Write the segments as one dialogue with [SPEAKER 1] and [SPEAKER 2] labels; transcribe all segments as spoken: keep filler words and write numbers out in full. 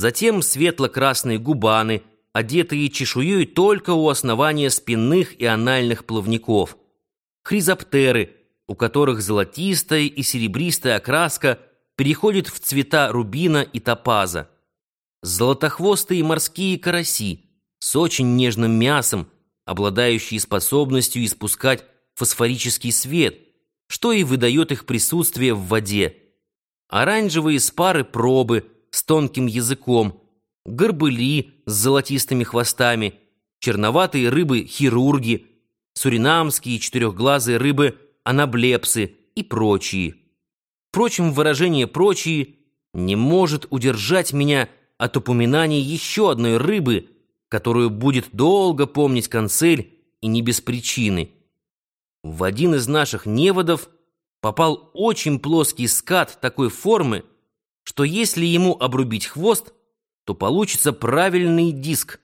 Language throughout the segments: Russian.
[SPEAKER 1] Затем светло-красные губаны, одетые чешуей только у основания спинных и анальных плавников. Хризоптеры, у которых золотистая и серебристая окраска переходит в цвета рубина и топаза. Золотохвостые морские караси с очень нежным мясом, обладающие способностью испускать фосфорический свет, что и выдает их присутствие в воде. Оранжевые спары пробы с тонким языком, горбыли с золотистыми хвостами, черноватые рыбы-хирурги, суринамские четырехглазые рыбы-анаблепсы и прочие. Впрочем, выражение «прочие» не может удержать меня от упоминания еще одной рыбы, которую будет долго помнить Консель, и не без причины. В один из наших неводов попал очень плоский скат такой формы, что если ему обрубить хвост, то получится правильный диск.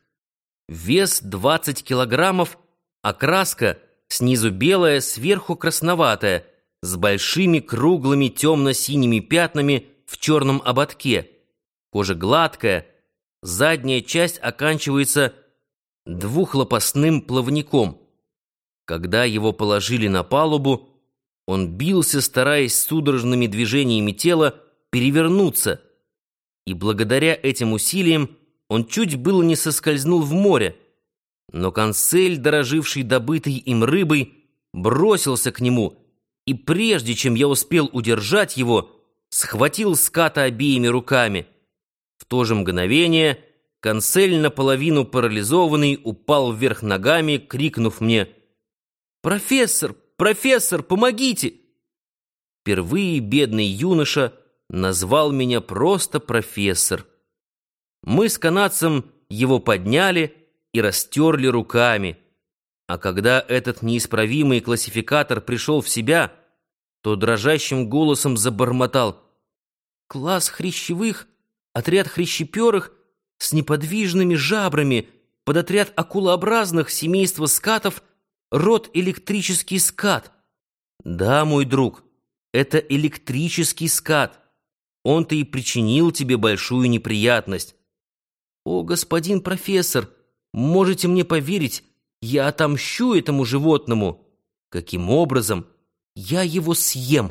[SPEAKER 1] Вес двадцать килограммов, окраска снизу белая, сверху красноватая, с большими круглыми темно-синими пятнами в черном ободке. Кожа гладкая, задняя часть оканчивается двухлопастным плавником. Когда его положили на палубу, он бился, стараясь судорожными движениями тела перевернуться, и благодаря этим усилиям он чуть было не соскользнул в море, но Консель, дороживший добытой им рыбой, бросился к нему, и прежде чем я успел удержать его, схватил ската обеими руками. В то же мгновение Консель, наполовину парализованный, упал вверх ногами, крикнув мне: «Профессор! Профессор, помогите!» Впервые бедный юноша назвал меня просто профессор. Мы с канадцем его подняли и растерли руками, а когда этот неисправимый классификатор пришел в себя, то дрожащим голосом забормотал: «Класс хрящевых, отряд хрящеперых с неподвижными жабрами, подотряд акулообразных, семейство скатов, род электрический скат». Да, мой друг, это электрический скат. Он-то и причинил тебе большую неприятность. О, господин профессор, можете мне поверить, я отомщу этому животному. Каким образом? Я его съем.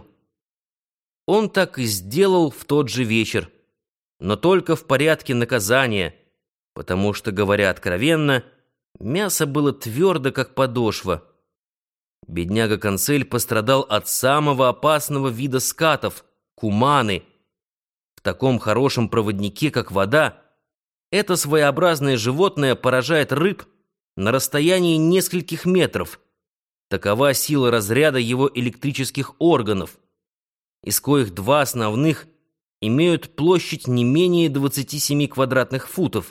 [SPEAKER 1] Он так и сделал в тот же вечер, но только в порядке наказания, потому что, говоря откровенно, мясо было твердо, как подошва. Бедняга Консель пострадал от самого опасного вида скатов — куманы. В таком хорошем проводнике, как вода, это своеобразное животное поражает рыб на расстоянии нескольких метров. Такова сила разряда его электрических органов, из коих два основных имеют площадь не менее двадцати семи квадратных футов.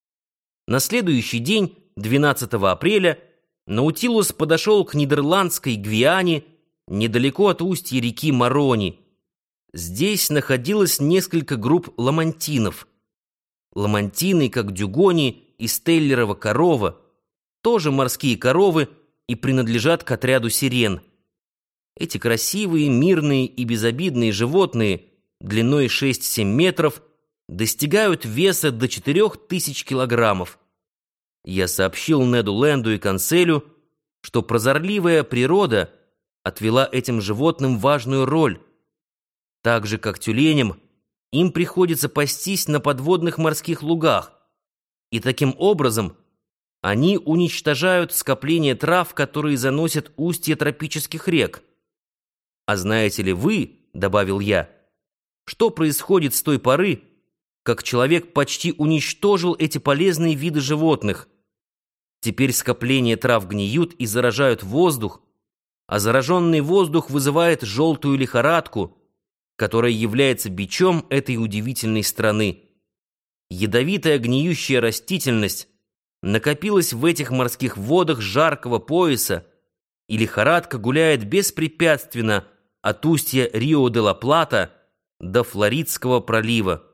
[SPEAKER 1] На следующий день, двенадцатого апреля, Наутилус подошел к Нидерландской Гвиане, недалеко от устья реки Марони. Здесь находилось несколько групп ламантинов. Ламантины, как дюгони и стеллерова корова, тоже морские коровы и принадлежат к отряду сирен. Эти красивые, мирные и безобидные животные, длиной шесть-семь метров, достигают веса до четырех тысяч килограммов. Я сообщил Неду Ленду и Конселю, что прозорливая природа отвела этим животным важную роль. Так же, как тюленям, им приходится пастись на подводных морских лугах, и таким образом они уничтожают скопления трав, которые заносят устья тропических рек. «А знаете ли вы, — добавил я, — что происходит с той поры, как человек почти уничтожил эти полезные виды животных? Теперь скопления трав гниют и заражают воздух, а зараженный воздух вызывает желтую лихорадку, которая является бичом этой удивительной страны. Ядовитая гниющая растительность накопилась в этих морских водах жаркого пояса, и лихорадка гуляет беспрепятственно от устья Рио-де-ла-Плата до Флоридского пролива.